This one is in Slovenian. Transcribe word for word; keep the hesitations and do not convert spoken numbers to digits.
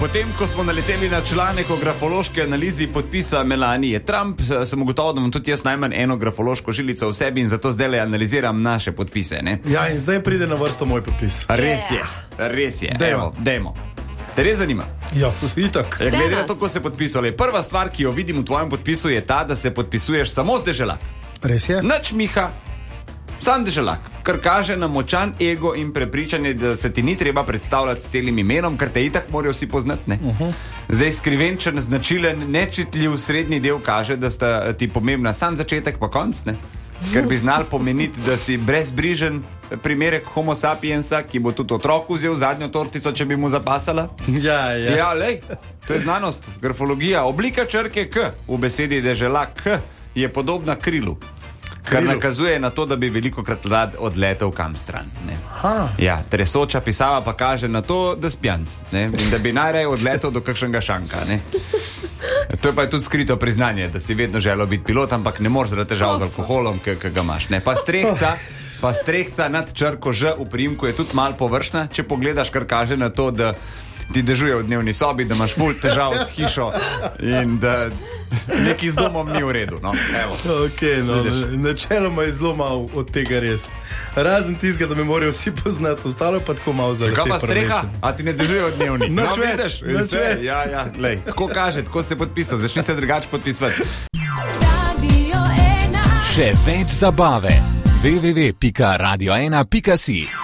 Potem, ko smo naleteli na članek o grafološki analizi podpisa Melanije Trump, sem ugotovil, da imam tudi jaz najmanj eno grafološko žilico v sebi in zato zdaj le analiziram naše podpise. Ne? Ja, in zdaj pride na vrsto moj podpis. Res je, res je. Dejmo. Evo, dejmo. Te res zanima? Ja, itak. Ja, glede na to, ko se podpisali. Prva stvar, ki jo vidim v tvojem podpisu, je ta, da se podpisuješ samo z deželak. Res je? Nič Miha, sam deželak. Kar kaže na močan ego in prepričanje, da se ti ni treba predstavljati s celim imenom, ker te itak morajo vsi poznati. Ne? Uh-huh. Zdaj skrivenčen, značilen, nečitljiv srednji del kaže, da sta ti pomembna sam začetek pa konc, ne? Ker bi znal pomeniti, da si brezbrižen primerek homo sapiensa, ki bo tudi otroku vzel zadnjo tortico, če bi mu zapasala. Ja, ja. Ja, lej, to je znanost, grafologija. Oblika črke K v besedi deželak K je podobna krilu. Kar nakazuje na to, da bi veliko krat rad odletel kam stran. Ne? Ja, tresoča pisava pa kaže na to, da spjanc. Ne? In da bi najraje odletel do kakšnega šanka. Ne? To je pa tudi skrito priznanje, da si vedno želel biti pilot, ampak ne moreš zaradi težav z alkoholom, ki ga imaš. Ne? Pa strehca, pa strehca nad črko Ž v priimku je tudi malo površna, če pogledaš, kar kaže na to, da ti dežuje v dnevni sobi, da imaš ful težav s hišo in da neki z domom ni v redu. No, ok, no, načeloma je zelo malo od tega res. Razen tizga, da me morajo vsi poznati, ostalo pa tako malo za lase. Kaj pa streha? A ti ne dežuje v dnevni? Noč no, več, noč več. Ja, ja, lej. Tako kaže, tako se podpisal, začni se drugače podpisvati. Še več zabave. w w w pika radio ena pika si